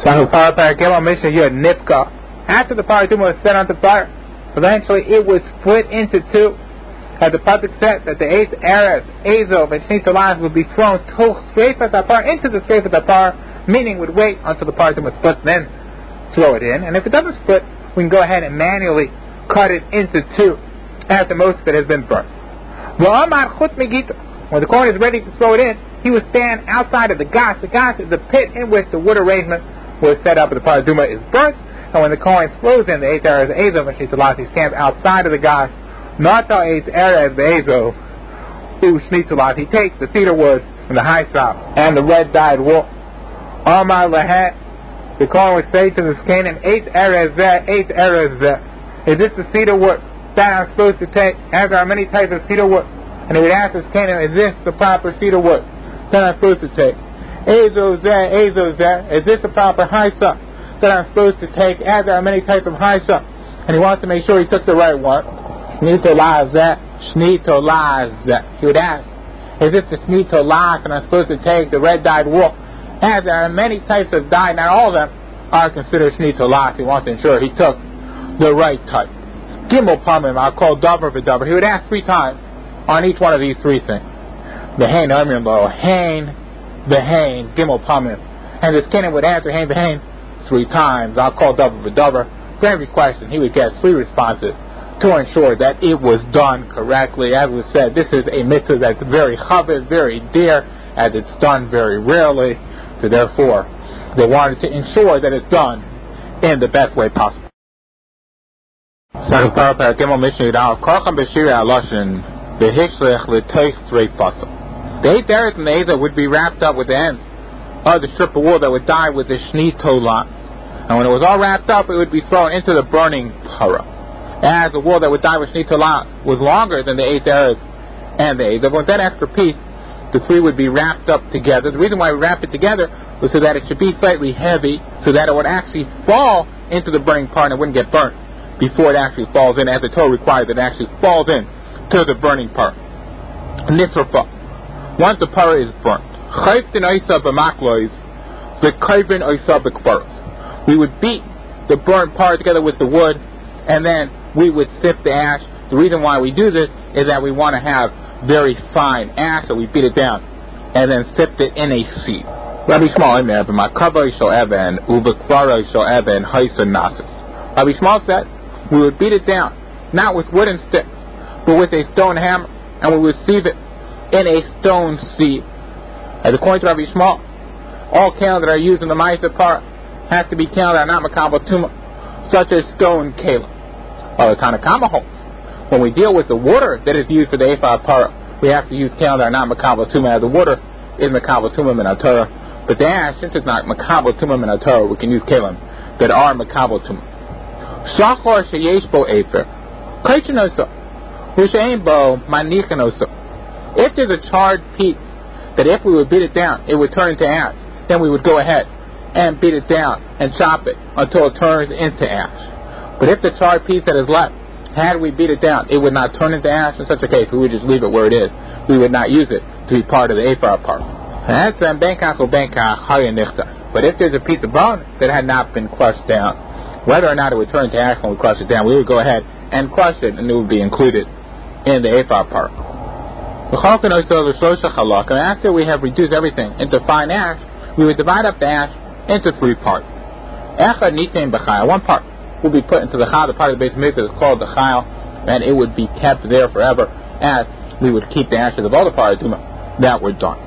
After the paraduma was set onto fire, eventually it was split into two. As the pasuk said that the 8th Erev, Azov, and Shnei Tolav would be thrown into the Sreifat Apar, meaning would wait until the paraduma split, then throw it in. And if it doesn't split, we can go ahead and manually cut it into two after most of it has been burnt. When the Kohen is ready to throw it in, he will stand outside of the gas. The gas is the pit in which the wood arrangement was set up and the paraduma is burnt. And when the Kohen throws in the 8th Erev Azov and Shnei Tolav, he stands outside of the gas. Not the 8th Erev Azov Shnei Tolav. He takes the cedar wood from the high top and the red dyed wool. Amar Lahat, the Kohen would say to the Zkanim, 8th Erev Zeh, 8th Erev Zeh. Is this the cedar wood that I'm supposed to take? As there are many types of cedar wood. And he would ask the Zkanim, is this the proper cedar wood that I'm supposed to take? Azov Zeh, Azov Zeh. Is this the proper Haisa that I'm supposed to take? As there are many types of Haisa. And he wants to make sure he took the right one. Shnei Tolav Zeh, Shnei Tolav Zeh. He would ask, is this the Shnei Tolav that I'm supposed to take, the red dyed wool? As there are many types of dye, not all of them are considered Shnei Tolav. He wants to ensure he took the right type. Gimel Pamim, I'll call Dover V'Dover. He would ask 3 times on each one of these 3 things. Behain Amrim Lo, Hain, Behain, Gimel Pamim. And the Zkanim would answer Hain, Behain 3 times. I'll call Dover V'Dover. For every question, he would get 3 responses to ensure that it was done correctly. As was said, this is a mitzvah that's very chavid, very dear, as it's done very rarely. So therefore, they wanted to ensure that it's done in the best way possible. The 8th Erev and the Azov would be wrapped up with the ends of the strip of wool that would dye with the Shnei Tolav. And when it was all wrapped up, it would be thrown into the burning para. As the wool that would dye with Shnei Tolav was longer than the 8th Erev and the Azov, with that extra piece, the 3 would be wrapped up together. The reason why we wrap it together was so that it should be slightly heavy, so that it would actually fall into the burning part and it wouldn't get burnt before it actually falls in, as the Torah requires that it actually falls in to the burning part. Nisrafa. Once the para is burnt, we would beat the burnt part together with the wood, and then we would sift the ash. The reason why we do this is that we want to have very fine ash, so we beat it down and then sift it in a sieve. Rabbi Shmuel said we would beat it down not with wooden sticks but with a stone hammer, and we would sieve it in a stone sieve. As according to Rabbi Shmuel, all kelim that are used in the Ma'aser Parah have to be kelim that are not makabel tumah, such as stone kelim. The Tanna Kama holds, when we deal with the water that is used for the Ephah Parah, we have to use kelim that are not makabel tumah. The water is makabel tumah min Torah, but the ash, since it's not makabel tumah min Torah, we can use kelim that are makabel tumah. Shachor sheyesh bo efer, kaichenoso, v'she'ein bo manichenoso. If there's a charred piece that if we would beat it down, it would turn into ash, then we would go ahead and beat it down and chop it until it turns into ash. But if the charred piece that is left, had we beat it down, it would not turn into ash. In such a case, we would just leave it where it is. We would not use it to be part of the Ephah part. But if there's a piece of bone that had not been crushed down, whether or not it would turn into ash when we crush it down, we would go ahead and crush it, and it would be included in the Ephah part. And after we have reduced everything into fine ash, we would divide up the ash into 3 parts. One part will be put into the chal, the part of the base mitzvah is called the chal, and it would be kept there forever, as we would keep the ashes of all the paraduma that were done.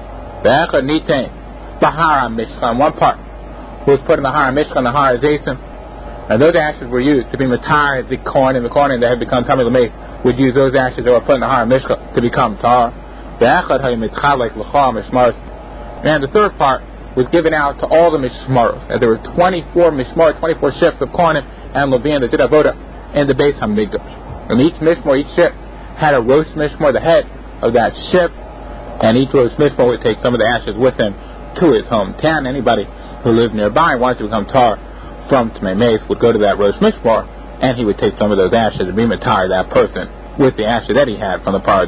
One part was put in the Har Mishkan, the Har Zasim, and those ashes were used to be matar the corn, and the corn that had become tamei l'mei would use those ashes that were put in the Har Mishkan to become tar. And the third part was given out to all the mishmaros, and there were 24 mishmar, 24 ships of Kohanim and Leviim that did avoda in the Beis Hamikdash. And each mishmar, each ship had a roast mishmar, the head of that ship, and each roast mishmar would take some of the ashes with him to his hometown. Anybody who lived nearby and wanted to become tar from Tamei Meis would go to that roast mishmar, and he would take some of those ashes and be matar that person with the ashes that he had from the par